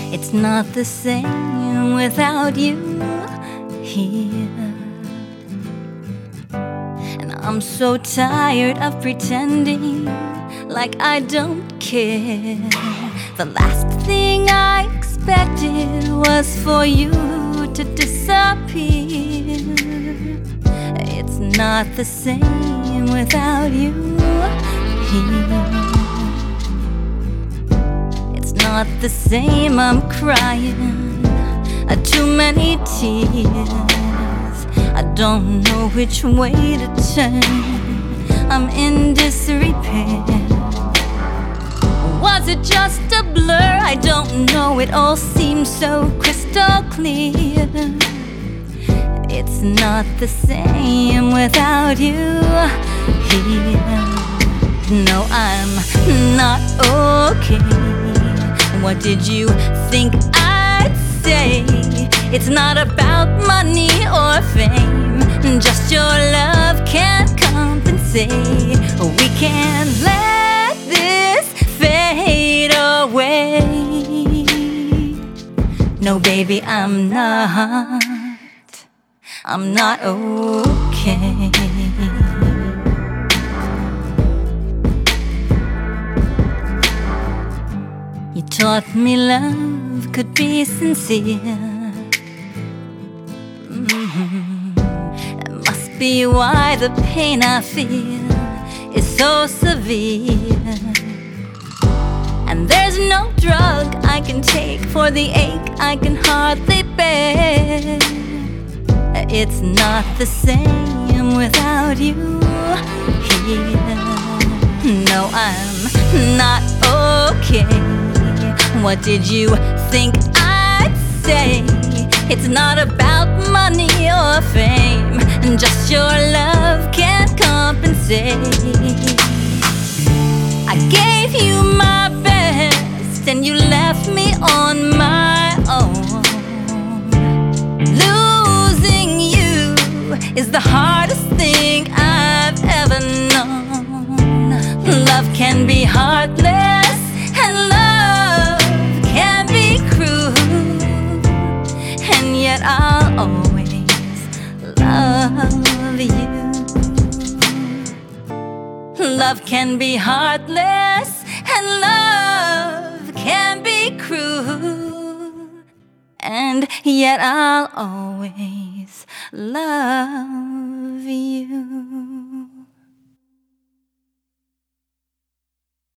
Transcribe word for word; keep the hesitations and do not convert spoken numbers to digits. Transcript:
It's not the same without you here. And I'm so tired of pretending like I don't care. The last thing I expected was for you to disappear. It's not the same without you here. It's not the same, I'm crying uh, too many tears. I don't know which way to turn, I'm in disrepair. Was it just a blur? I don't know, it all seems so crystal clear. It's not the same without you here. No, I'm not okay. What did you think I'd say? It's not about money or fame, just your love can't compensate. We can't let this fade away. No, baby, I'm not I'm not okay. You taught me love could be sincere. Mm-hmm. That must be why the pain I feel is so severe. And there's no drug I can take for the ache I can hardly bear. It's not the same without you here. No, I'm not okay. What did you think I'd say? It's not about money or fame, just your love can't compensate. I gave you my best and you left me on my own. Is the hardest thing I've ever known. Love can be heartless and love can be cruel, and yet I'll always love you. Love can be heartless and love can be cruel, and yet I'll always love you.